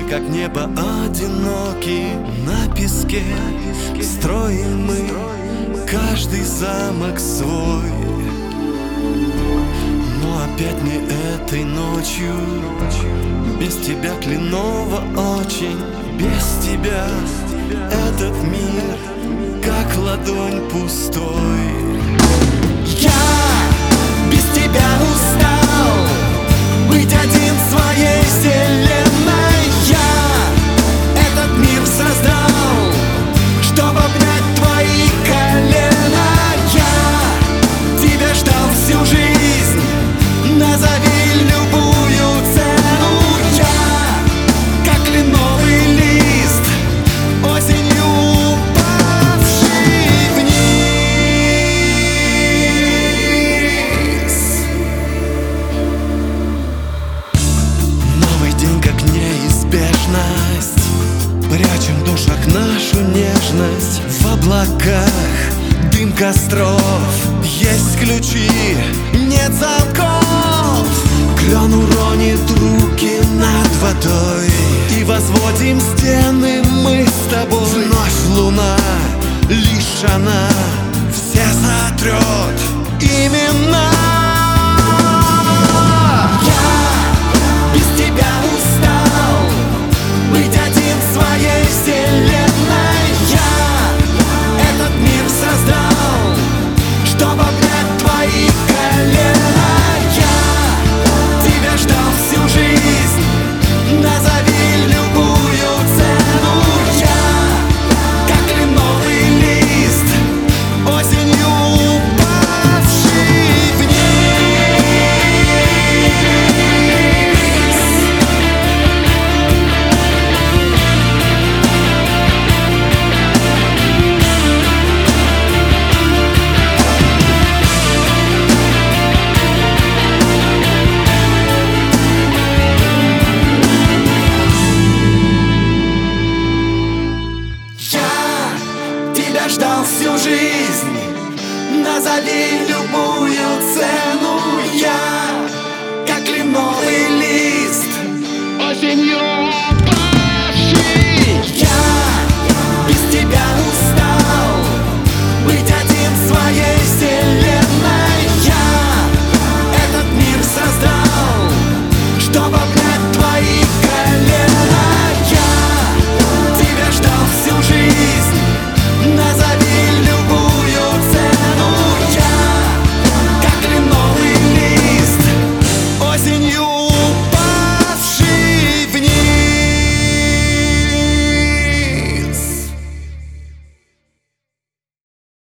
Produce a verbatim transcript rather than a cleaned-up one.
как небо, одиноки на песке. Строим мы каждый замок свой, но опять не этой ночью. Без тебя, Кленова, очень без тебя этот мир как ладонь пустой. Я без тебя устал быть один в своей вселенной. Я этот мир создал, чтобы обнять твои колена. Я тебя ждал всю жизнь, назови любую цену. Я как кленовый лист, осенью упавший вниз. Новый день как неизбежность, прячем в душах нашу нежность. В облаках дым костров, есть ключи, нет замков. Клен уронит руки над водой, и возводим стены мы с тобой. Вновь луна, лишь она все сотрет имена. Я без тебя устал быть один в своей вселенной. Я этот мир создал, чтобы обнять твои колена. Я тебя ждал всю жизнь, назови любую цену. Я как кленовый лист, осенью упавший вниз. Я ждал всю жизнь, назови любую цену. Я как кленовый лист, осенью